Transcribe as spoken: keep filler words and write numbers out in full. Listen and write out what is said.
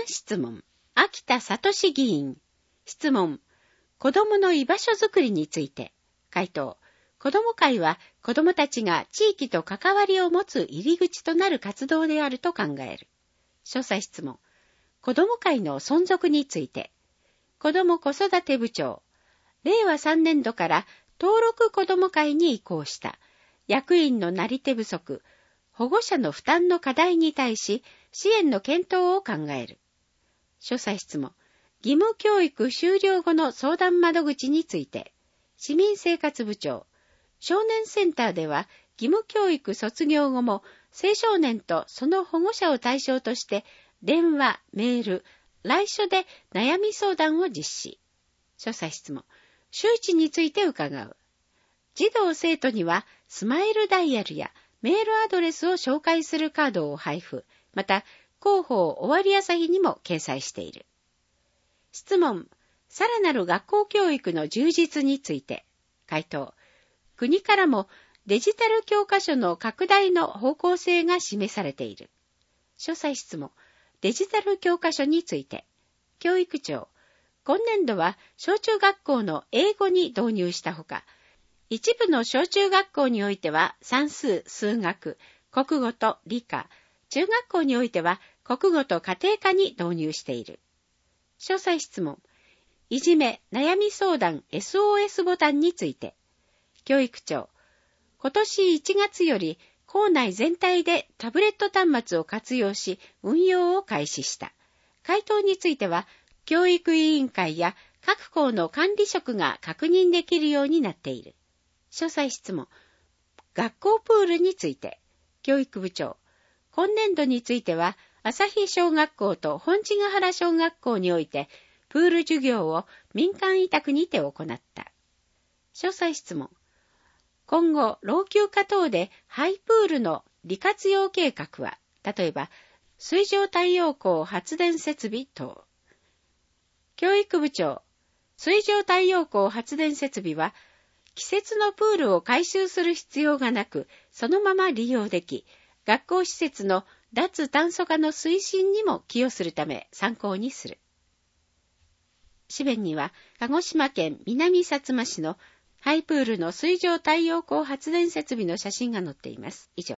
質問。秋田聡議員。質問。子どもの居場所づくりについて。回答。子ども会は子どもたちが地域と関わりを持つ入り口となる活動であると考える。詳細質問。子ども会の存続について。子ども子育て部長。れいわさんねんどから登録子ども会に移行した。役員のなり手不足、保護者の負担の課題に対し支援の検討を考える。詳細質問。義務教育終了後の相談窓口について。市民生活部長。少年センターでは義務教育卒業後も青少年とその保護者を対象として電話、メール、来所で悩み相談を実施。詳細質問。周知について伺う。児童生徒にはスマイルダイヤルやメールアドレスを紹介するカードを配布、また広報終わり朝日にも掲載している。質問。さらなる学校教育の充実について。回答。国からもデジタル教科書の拡大の方向性が示されている。詳細質問。デジタル教科書について。教育庁。今年度は小中学校の英語に導入したほか、一部の小中学校においては算数、数学、国語と理科、中学校においては国語と家庭科に導入している。詳細質問。いじめ、悩み相談 エスオーエス ボタンについて。教育庁。今年いちがつより校内全体でタブレット端末を活用し運用を開始した。回答については、教育委員会や各校の管理職が確認できるようになっている。詳細質問。学校プールについて。教育部長。今年度については、旭小学校と本地ヶ原小学校において、プール授業を民間委託にて行った。詳細質問。今後、老朽化等でハイプールの利活用計画は、例えば、水上太陽光発電設備等。教育部長。水上太陽光発電設備は、季節のプールを改修する必要がなく、そのまま利用でき、学校施設の脱炭素化の推進にも寄与するため参考にする。紙面には、鹿児島県南さつま市のハイプールの水上太陽光発電設備の写真が載っています。以上。